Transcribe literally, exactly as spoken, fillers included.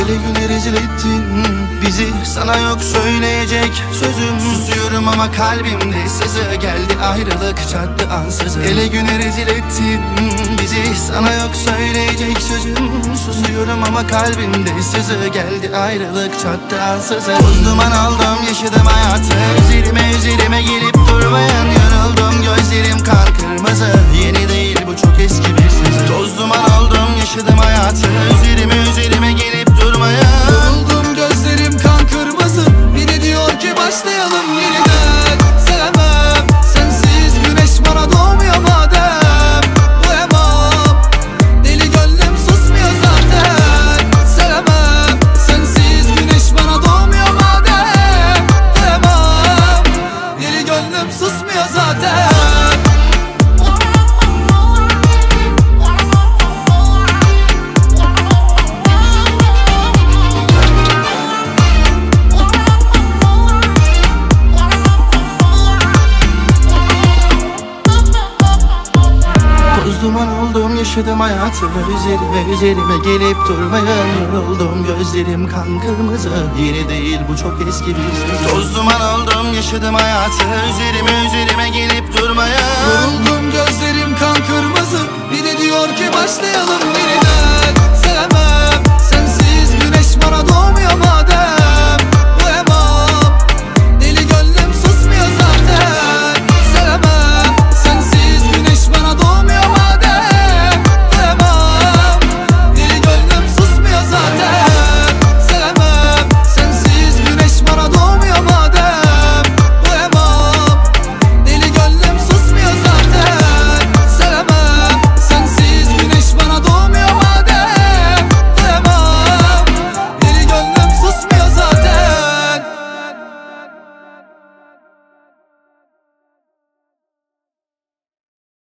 Hele güne rezil ettin bizi, sana yok söyleyecek sözüm. Susuyorum ama kalbimde sızı, geldi ayrılık çattı ansızın. Hele güne rezil ettin bizi, sana yok söyleyecek sözüm. Susuyorum ama kalbimde sızı, geldi ayrılık çattı ansızın. Toz duman aldım yaşadım hayatı, üzerime üzerime gelip durmayan yoruldum. Gözlerim kan kırmızı, yeni değil bu çok eski bir sızı. Toz duman aldım yaşadım hayatı, üzerime üzerime gelip durmayan yoruldum. Gözlerim kan kırmızı, biri diyor ki başlayalım yeniden. Sevemem sensiz, güneş bana doğmuyor madem. Uyamam, deli gönlüm susmuyor zaten. Sevemem sensiz, güneş bana doğmuyor madem. Uyamam, deli gönlüm susmuyor zaten. Toz duman oldum yaşadım hayatı, üzerime üzerime gelip durmayan yoruldum. Gözlerim kan kırmızı, yeni değil bu çok eski bir söz. Toz duman oldum yaşadım hayatı, üzerime üzerime gelip durmayan Yoruldum, gözlerim kan kırmızı, biri diyor ki başlayalım yeniden.